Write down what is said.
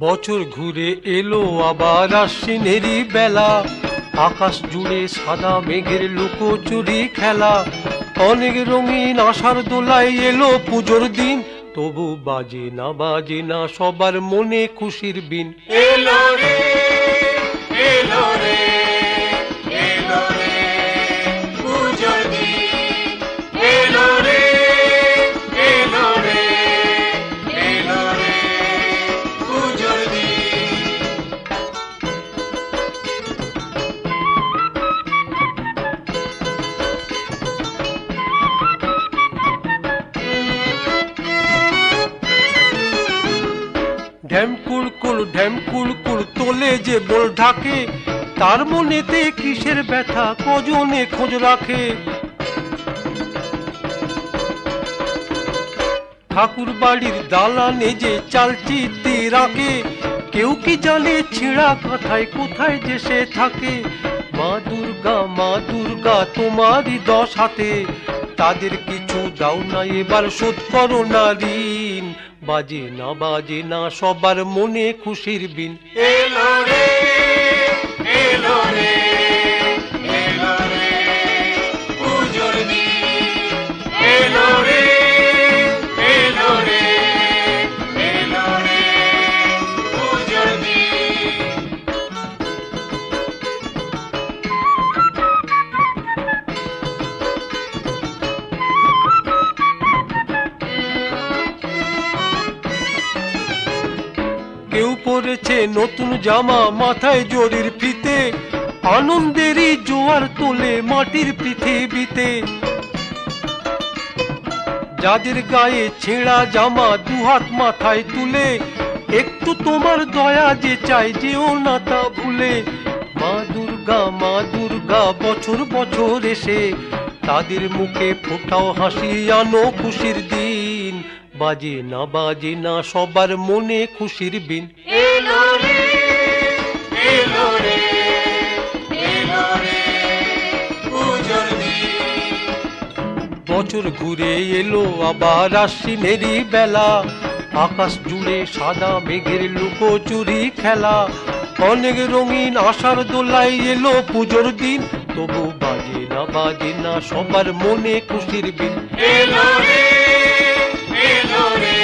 বছর ঘুরে এলো আবার আশ্বিনেরই বেলা, আকাশ জুড়ে সাদা মেঘের লুকোচুরি খেলা। অনেক রঙিন আশার দোলায় এলো পুজোর দিন, তবু বাজে না সবার মনে খুশির বিন। এলো রে এলো রে এলো রে পুজোর দিন, এলো রে এলো রে এলো রে পুজোর দিন। ঢ্যাম কুড়কুড় তোলে যে বল ঢাকে, তার মনেতে কিসের ব্যথা কজনে খোঁজ রাখে। ঠাকুর বাড়ির দালানে যে চালচিত্তি রাখে, কেউ কি জানে ছিঁড়া কথায় কোথায় যে সে থাকে। মা দুর্গা তোমারই 10 হাতে, তাদের কিছু দাও না এবার শোধ করো না ঋণ। বাজে না সবার মনে খুশির বিন। এলো রে এলো রে এলো রে পুজোর দিন, এলো রে এলো রে এলো রে পুজোর দিন। কেউ পরেছে নতুন জামা, মাথায় জরির ফিতে, আনন্দেরই জোয়ার তোলে মাটির পৃথিবীতে। যাদের গায়ে ছেঁড়া জামা দুহাত মাথায় তুলে, একটু তোমার দয়া যে চাই যেও না তা ভুলে। মা দুর্গা বছর বছর এসে, তাদের মুখে ফোটাও হাসি আনো খুশির দিন। বাজে না সবার মনে খুশির বিন। এলো রে এলো রে এলো রে পুজোর দিন। বছর ঘুরে এলো আবার আশ্বিনেরই বেলা, আকাশ জুড়ে সাদা মেঘের লুকোচুরি খেলা। অনেক রঙিন আশার দোলায় এলো পুজোর দিন, তবু বাজে না সবার মনে খুশির বিন। এলো রে এলো রে